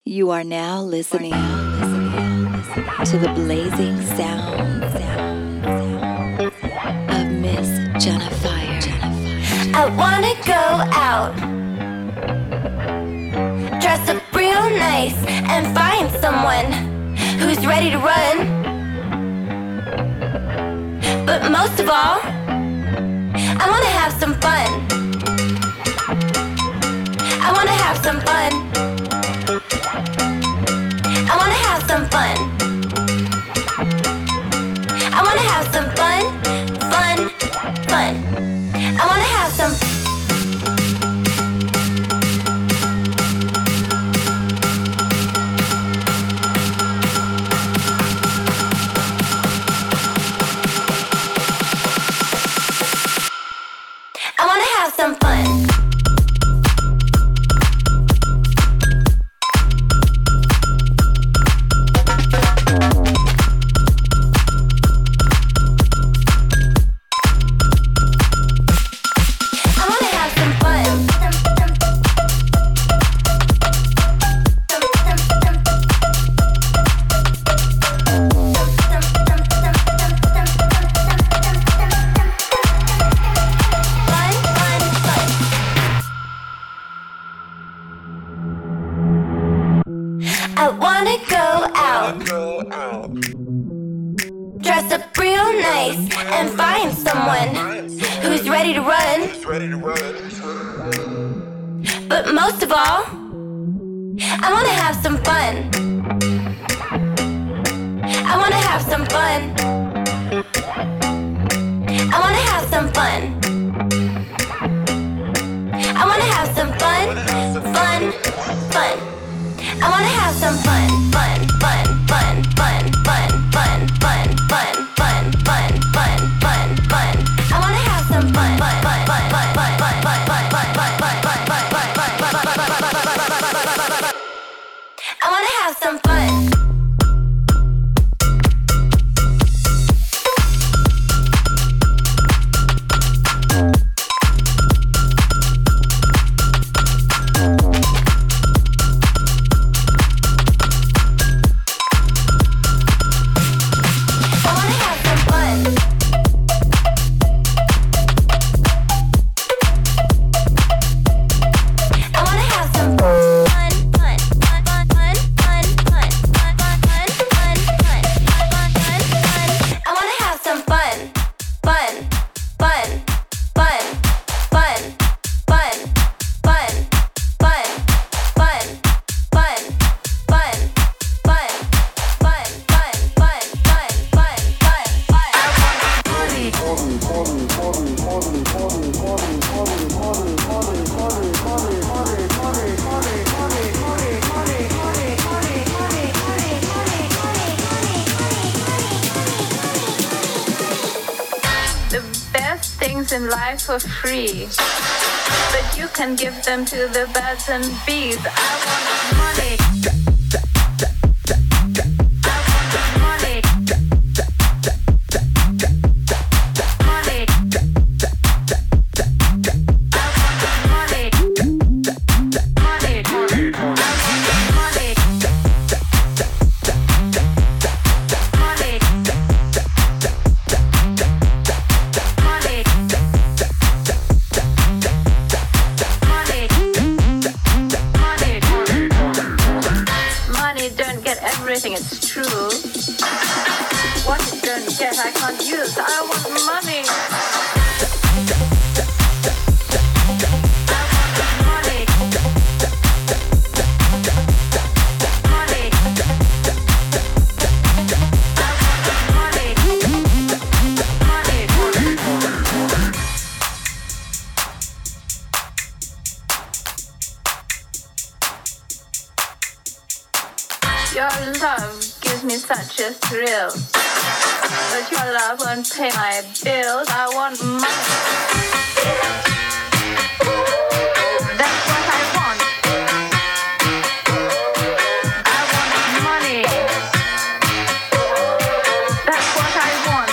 You are now listening to the blazing sounds of Miss Jennifer. I wanna go out, dress up real nice, and find someone who's ready to run. But most of all, I wanna have some fun. I wanna have some fun. I wanna have some fun. I wanna have some fun, fun. I wanna have some. I wanna have some fun. I wanna go out, dress up real nice, and find someone who's ready to run. But most of all, I wanna have some fun. I wanna have some fun. I wanna have some fun. I wanna have some fun. I wanna have some fun. I wanna have some fun. I wanna have some fun. In life for free, but you can give them to the birds and bees. I want money. It's true. What it don't get, I can't use. I want money. Your love gives me such a thrill, but your love won't pay my bills. I want money. That's what I want. I want money. That's what I want.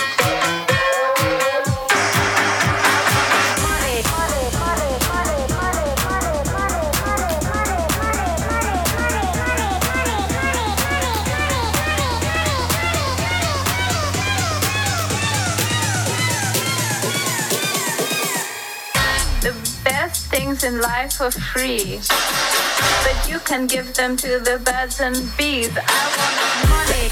Money. things in life for free, but you can give them to the birds and bees. I want money.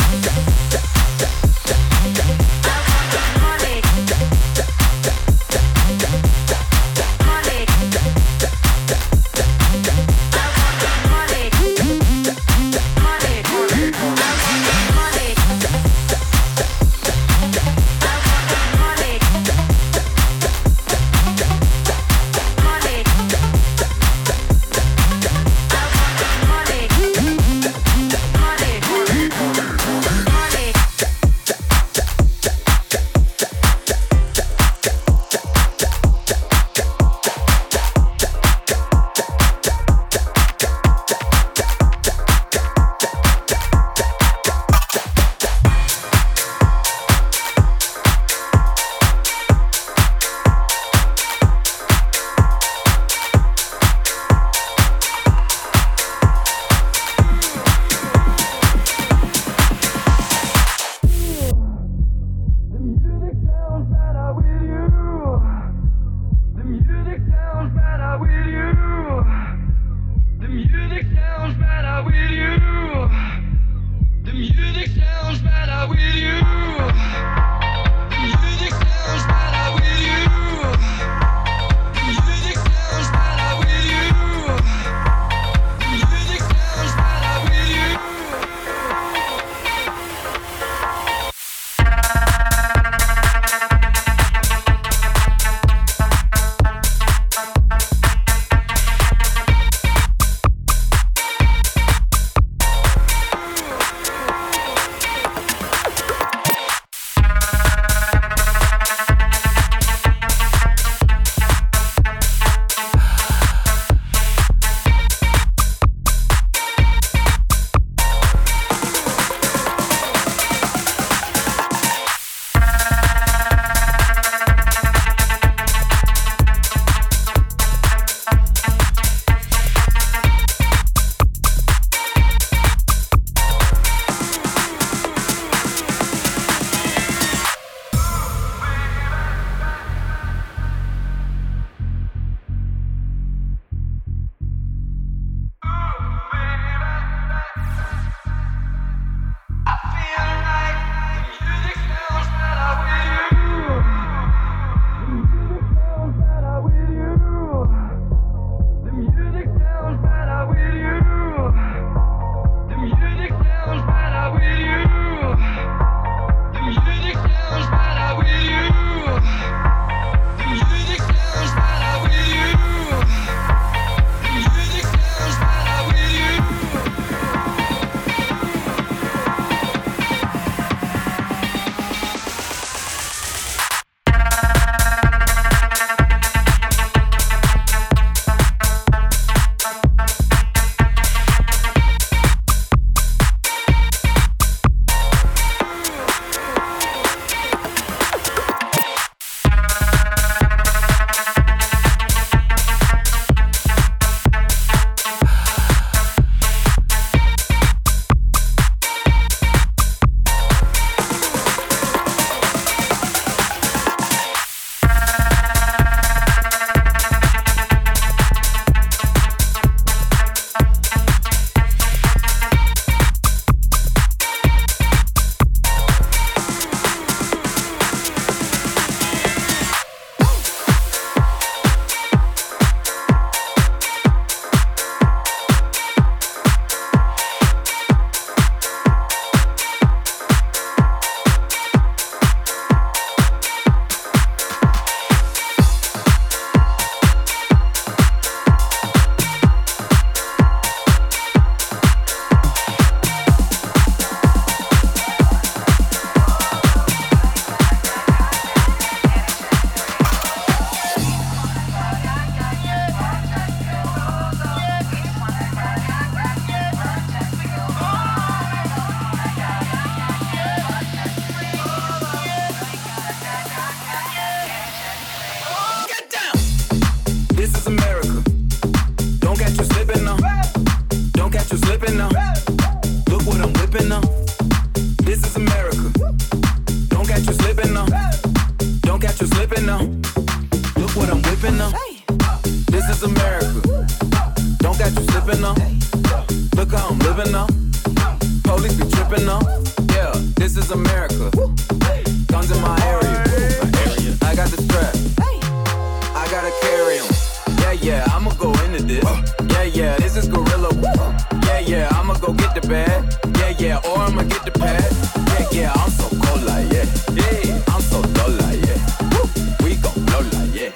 is America. Don't got you slipping now. Look how I'm living now. Police be tripping now. Yeah, this is America. Guns in my area. I got the strap. I gotta carry 'em. Yeah, I'ma go into this. Yeah, this is gorilla. Yeah, I'ma go get the bag. Yeah, or I'ma get the pad. Yeah, I'm so cold like yeah. I'm so dull like yeah. We gon' blow like yeah.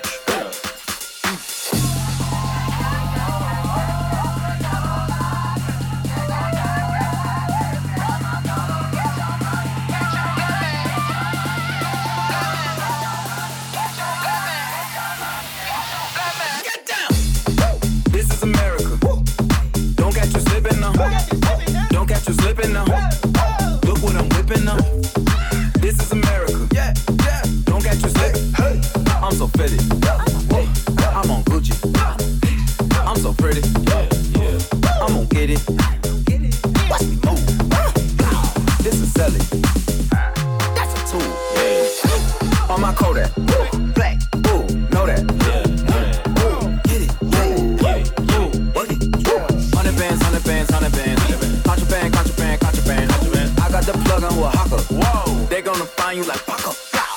Slipping now. Look what I'm whipping now. This is America. Yeah. Don't catch you slipping. I'm so fitted. I'm on Gucci. I'm so pretty. I'm gonna get it. Watch me move. This is selling. That's a tool. Yeah. On my Kodak. Black. Ooh, know that. Get it. Work it. 100 bands. Contraband. I got the plug on who a hawker. Whoa, they gonna find you like Paco.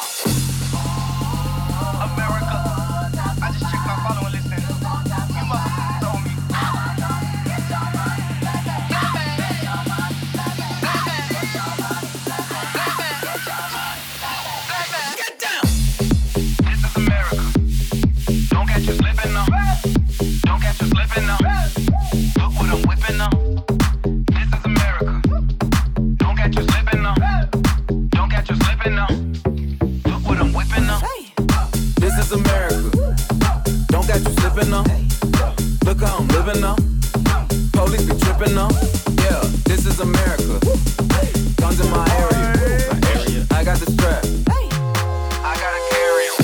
America, I just checked my follow and listen. You must have told me. Get down. This is America. Don't catch you slipping now. Don't catch you slipping now. Look what I'm whipping now. America. Don't got you slipping now. Look how I'm living now. Police be tripping now. Yeah, this is America. Guns in my area. I got the strap. I gotta carry 'em.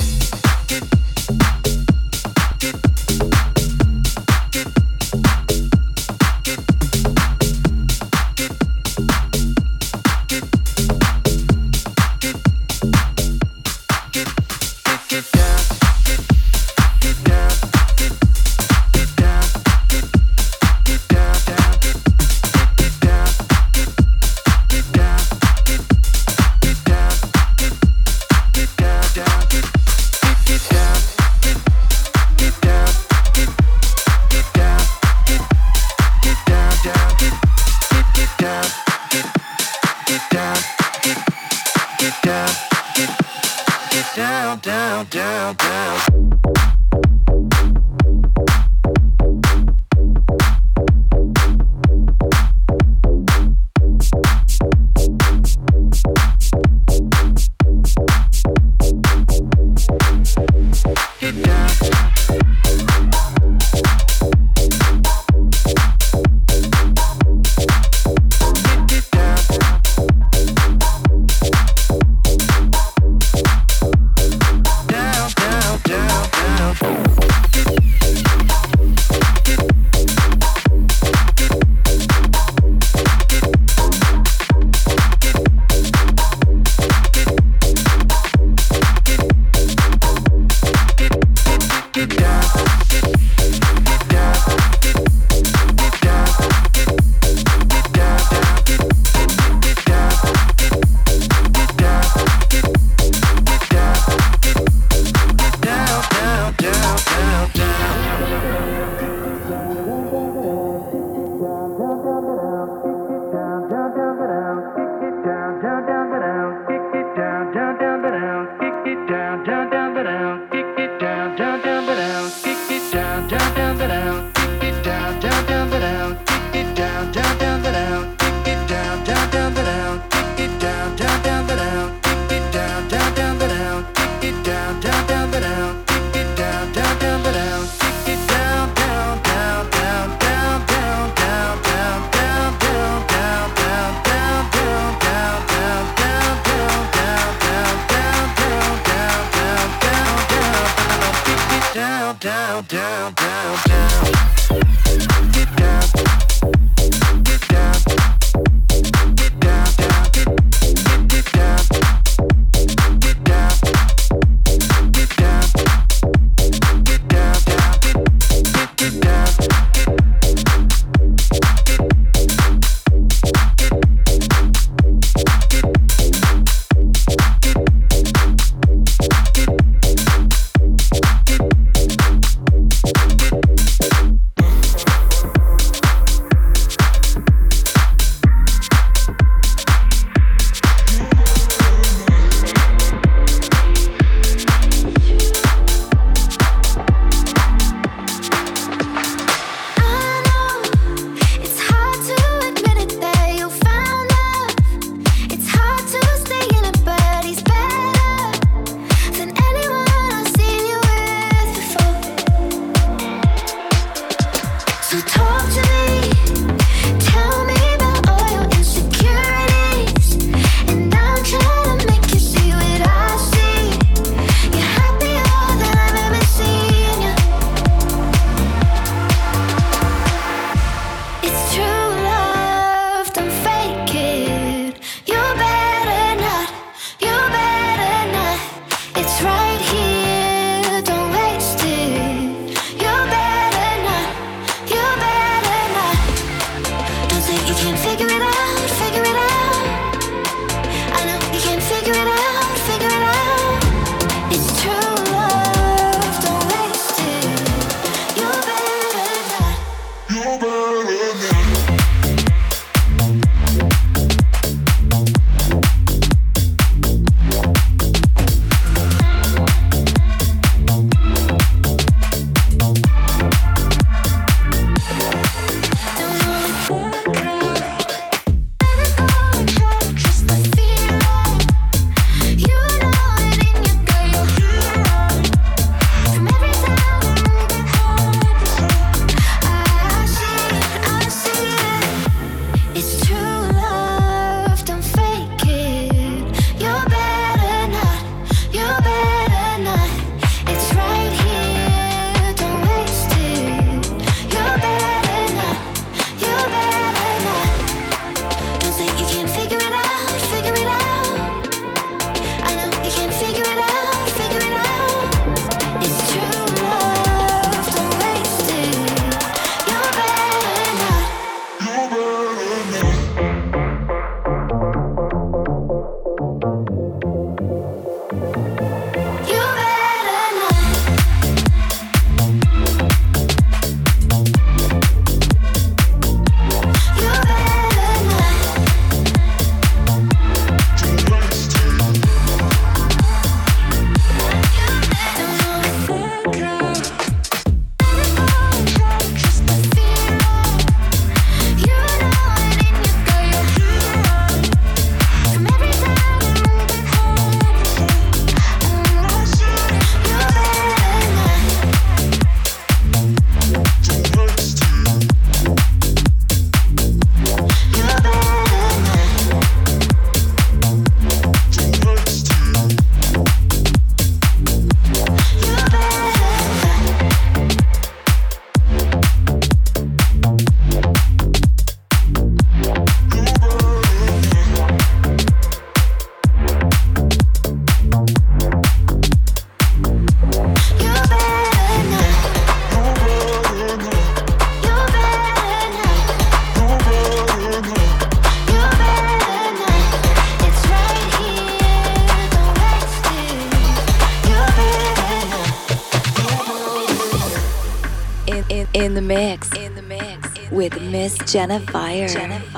In the mix with Miss Jenna Fire.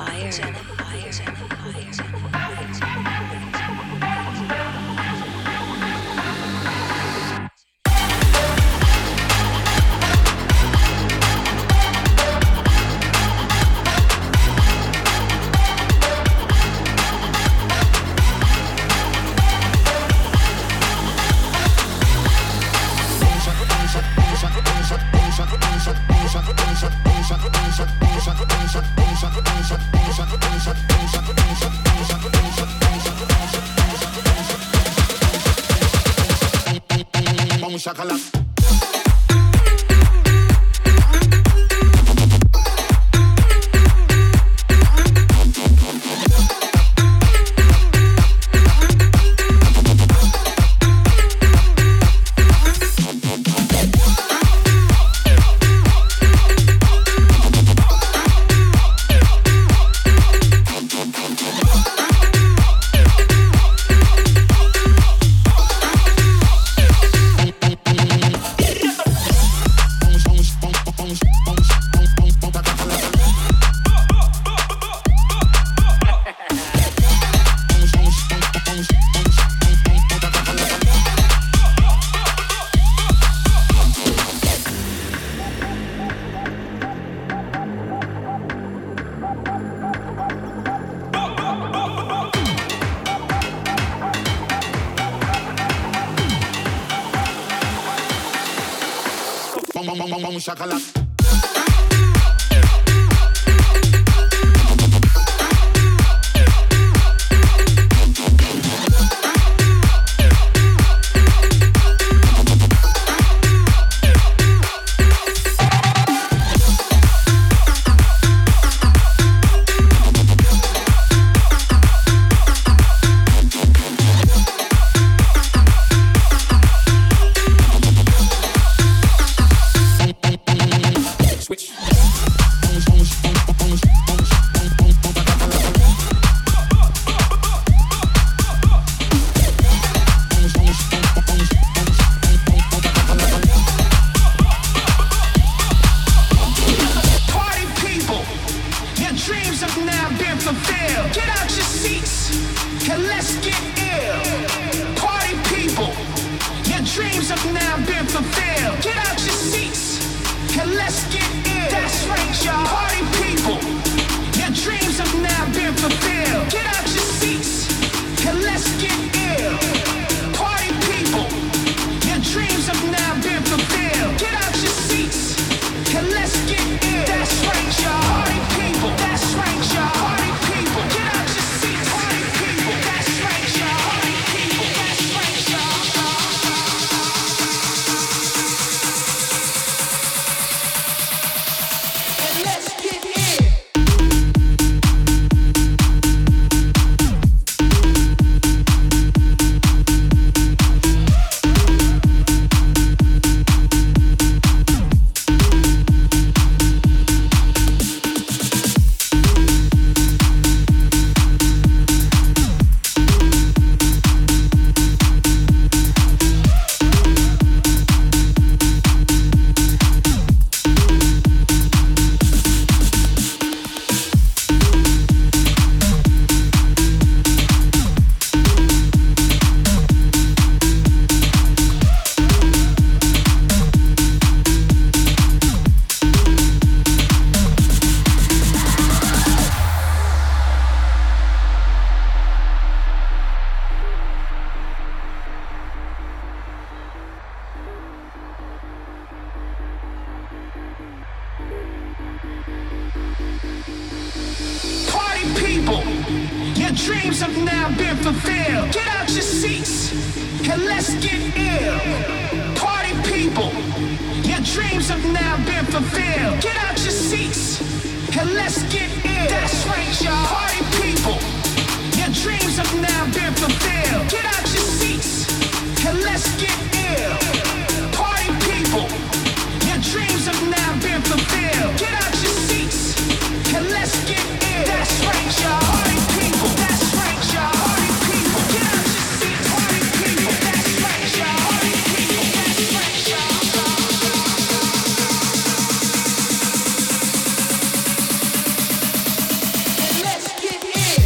Shakalak. That's right, y'all. Party people. That's right, y'all. people, your dreams have now been fulfilled. Get out your seats and let's get ill. Party people, your dreams have now been fulfilled. Get out your seats and let's get ill. That's right, y'all. Party people, your dreams have now been fulfilled. Get out your seats and let's get ill. Party people, your dreams have now been fulfilled. Get out your seats and let's get ill. That's right, y'all. Party people, that's right, y'all. Party people, get out your seats. Party people, that's right, y'all. Party people, that's right, y'all. And let's get ill.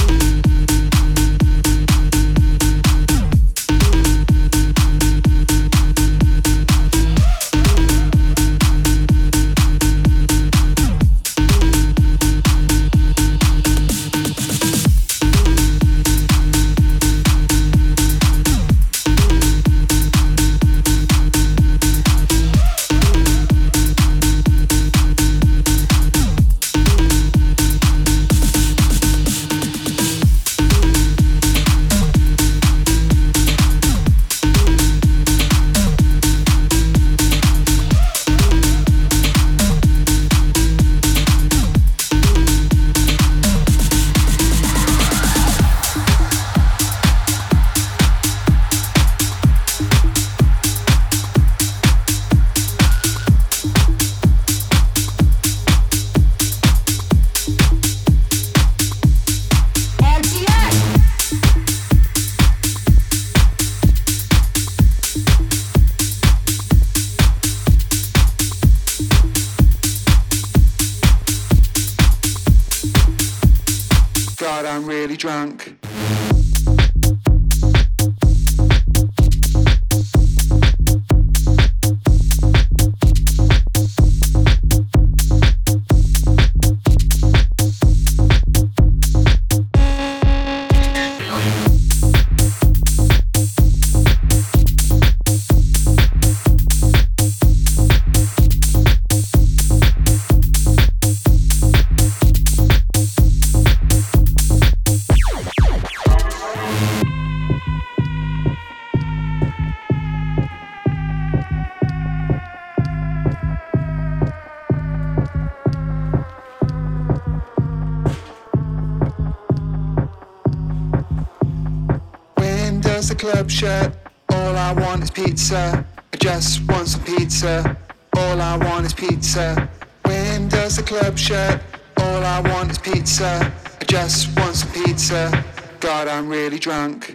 God, I'm really drunk. The club shut, all I want is pizza. I just want some pizza. All I want is pizza. When does the club shut? All I want is pizza. I just want some pizza. God, I'm really drunk.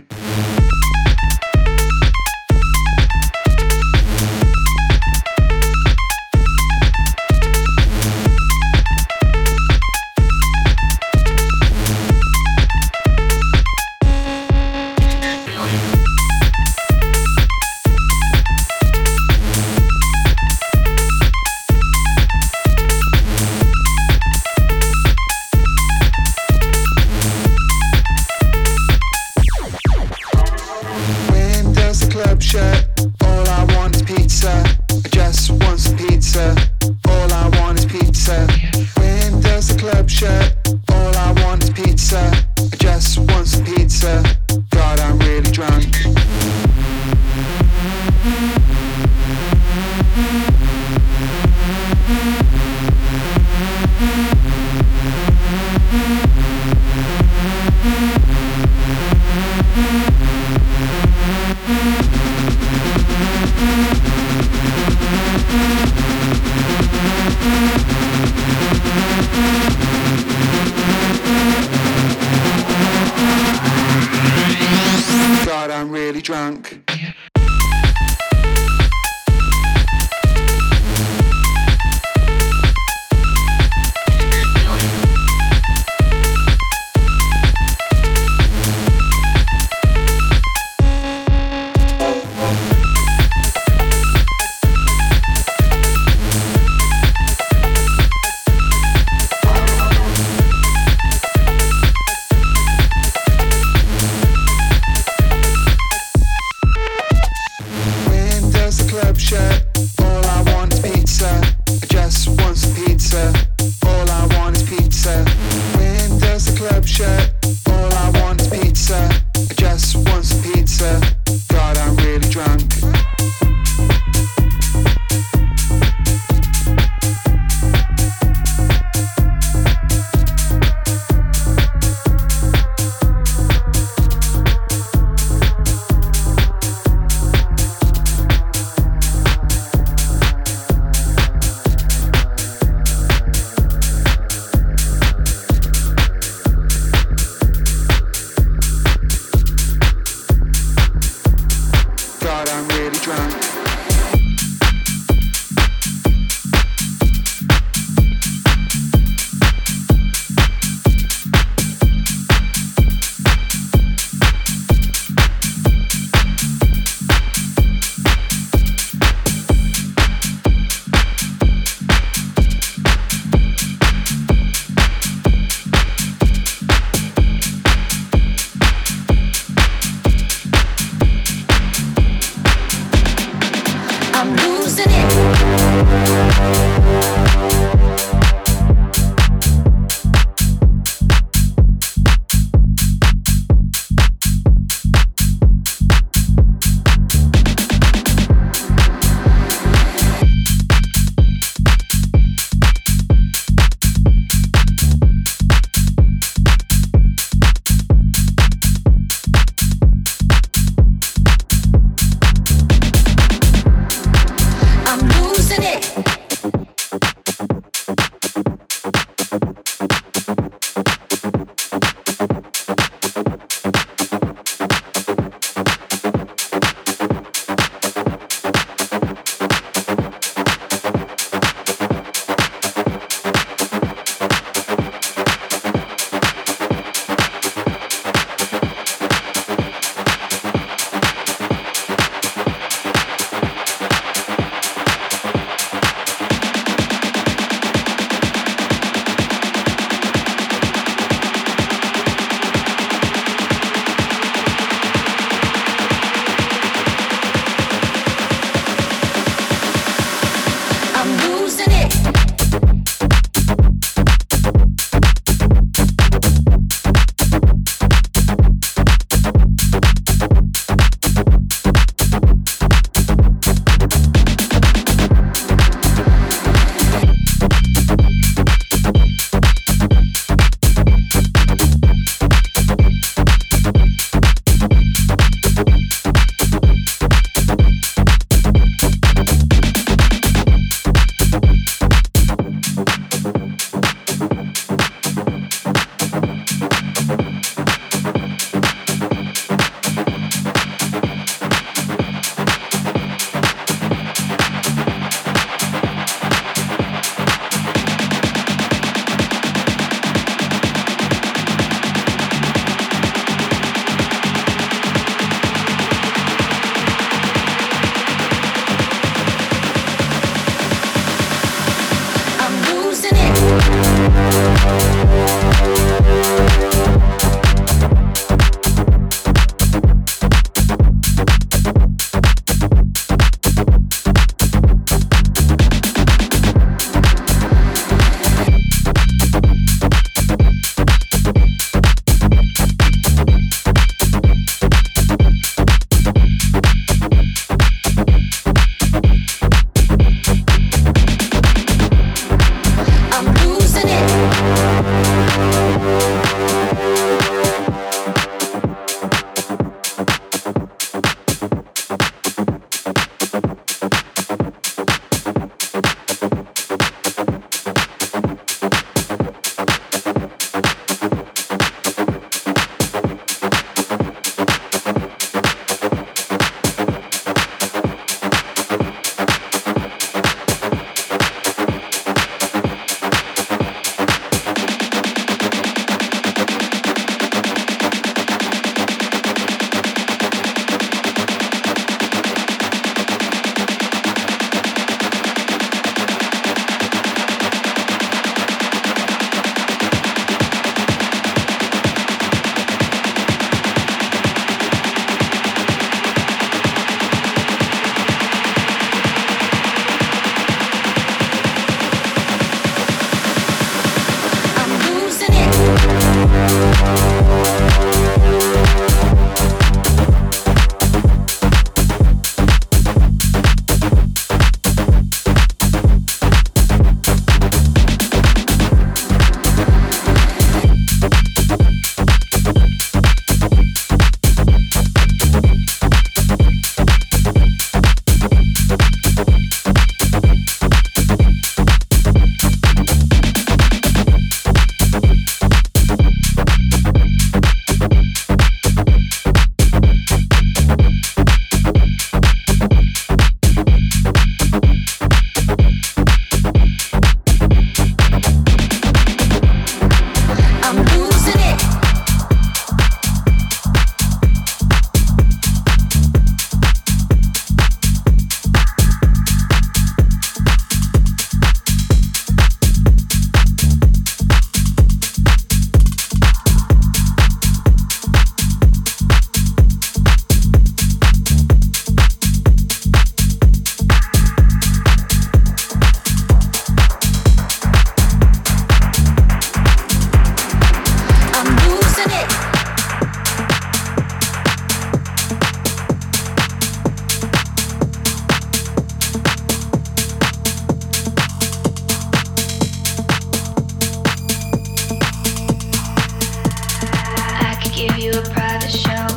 give you a private show.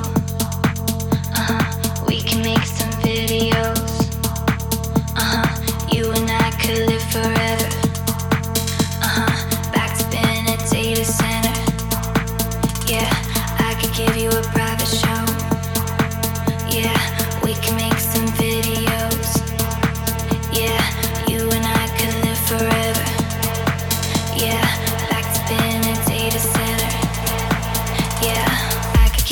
We can make some videos. You and I could live forever. Backspin at data center. Yeah, I could give you a private show. Yeah, we can make some videos. Yeah, you and I could live forever. Yeah, backspin at data center. Yeah, I could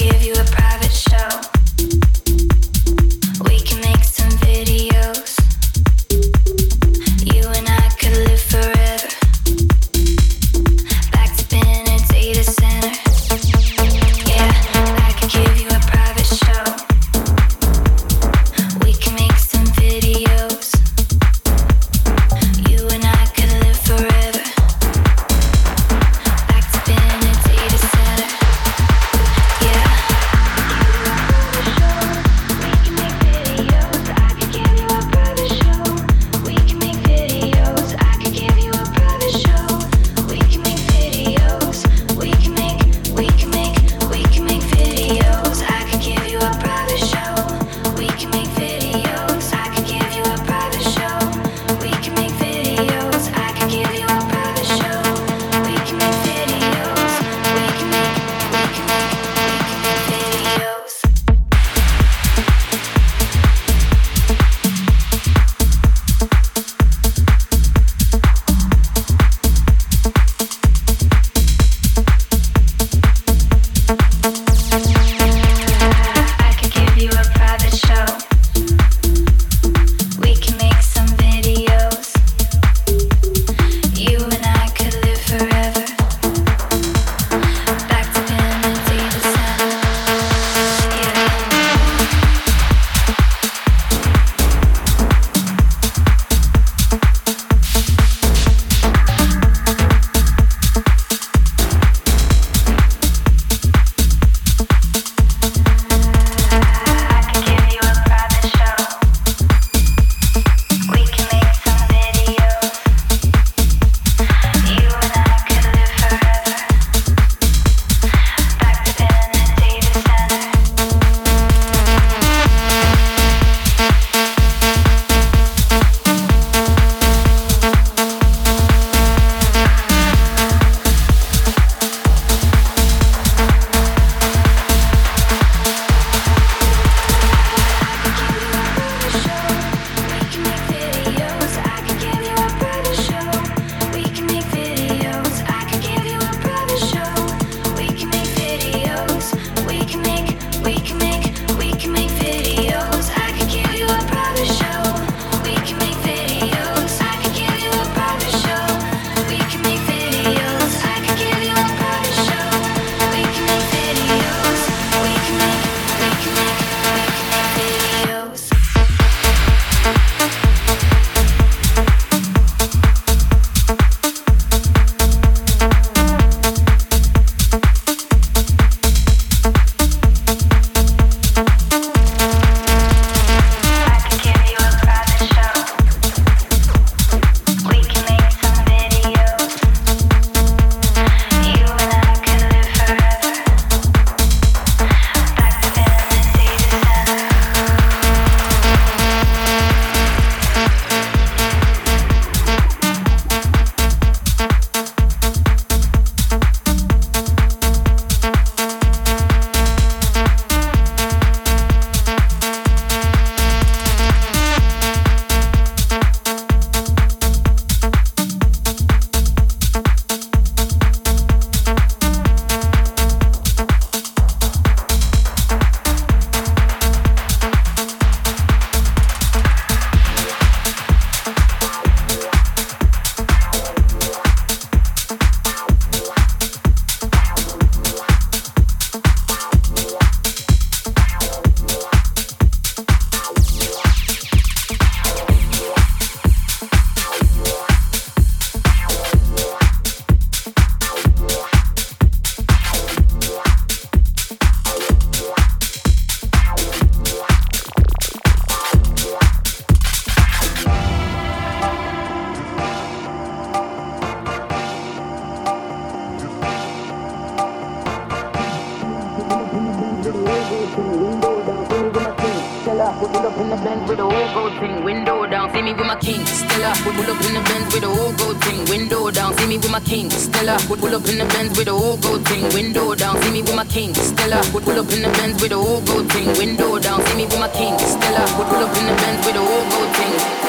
Pull up in the Benz with a whole gold thing, window down. See me with my king, Stella. Pull up in the Benz with a whole gold thing, window down. See me with my king, Stella. Pull up in the Benz with a whole gold thing, window down. See me with my king, Stella. Pull up in the Benz with a whole gold thing, window down. See me with my king, Stella. Pull up in the Benz with a whole gold thing.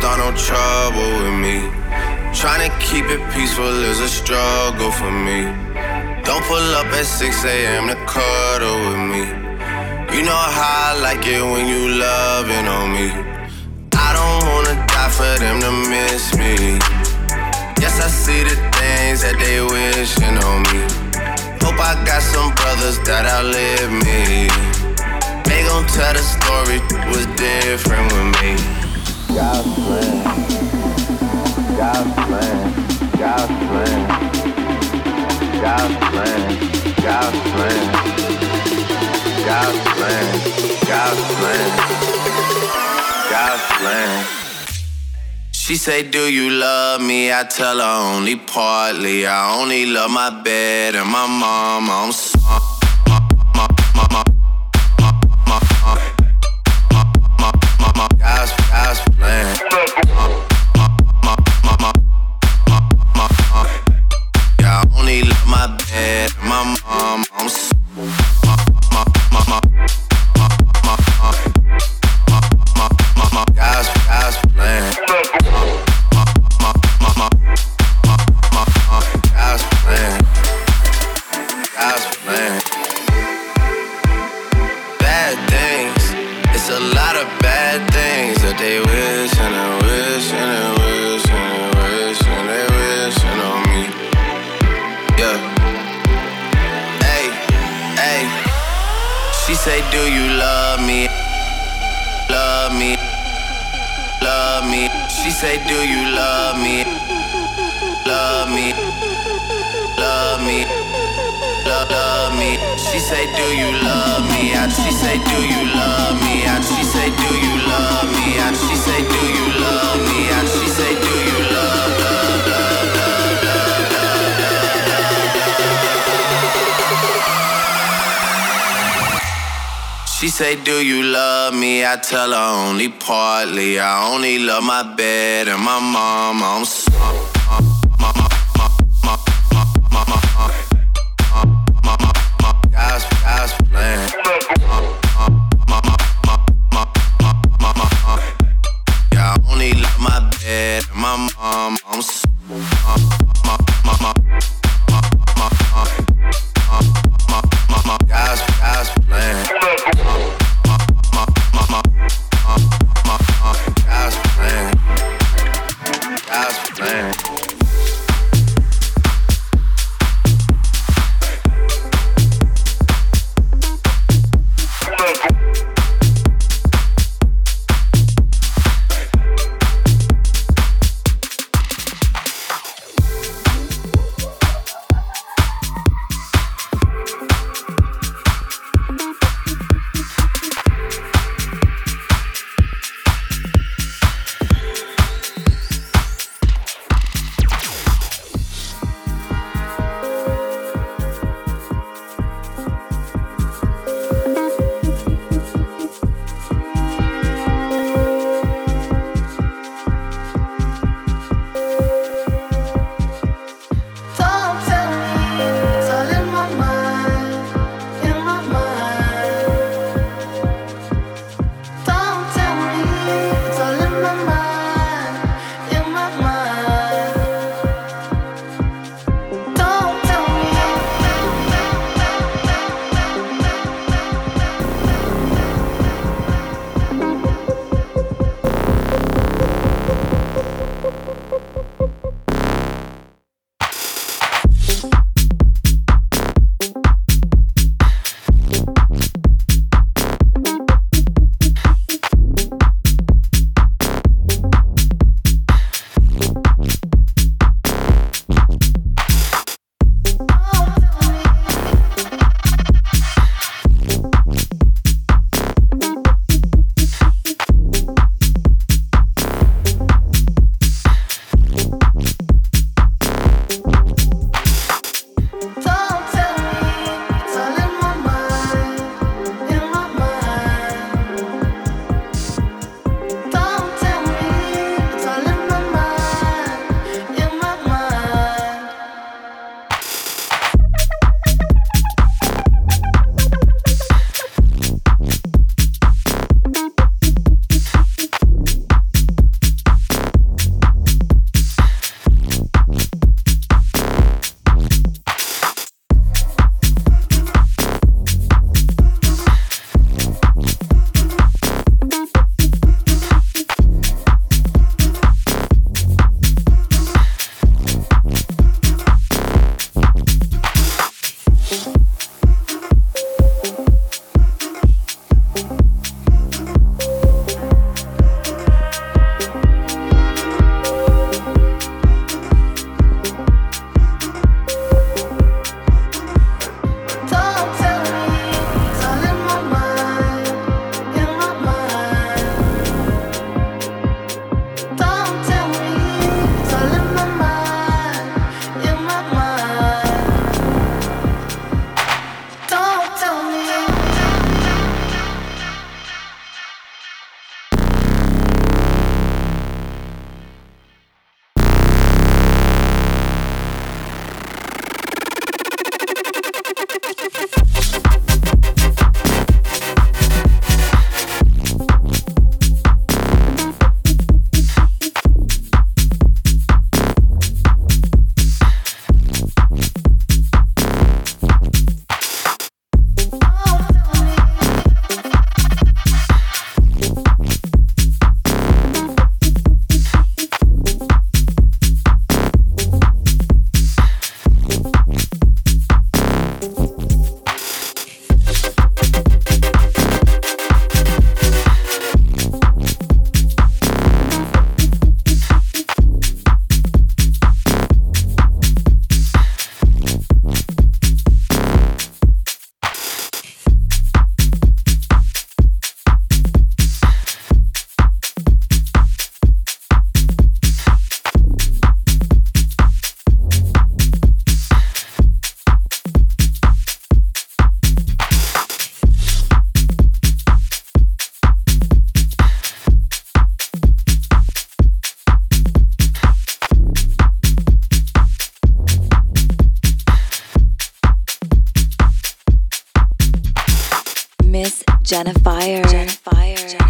start no trouble with me. Trying to keep it peaceful is a struggle for me. Don't pull up at 6 a.m. to cuddle with me. You know how I like it when you loving on me. I don't wanna die for them to miss me. Yes, I see the things that they wishing on me. Hope I got some brothers that outlive me. They gon' tell the story was different with me. God's plan, God's plan, God's plan, God's plan, God's plan, God's plan, God's plan, God's plan. She say, do you love me? I tell her only partly. I only love my bed and my mama. I'm sorry. God's plan. Yeah, I only love my bed and my mama. I'm sorry. God's plan. God's plan. God's plan. Bad things. It's a lot of bad things that they wish and they wish and they wish and they wish and they wishing on me. Yeah. Hey, hey. She say, do you love me? Love me. Love me. She say, do you love me? Love me. Love me. Love me. She say, do you love me? She say, do you love me? She say, do you love me? She say, do you love me? She say, do you love, love, love, love, love, love. She say, do you love me? I tell her only partly. I only love my bed and my mama. I'm sorry. God's plan. Yeah, I only love my bed and my mom. I'm God's plan. God's plan. God's plan. Jennifer.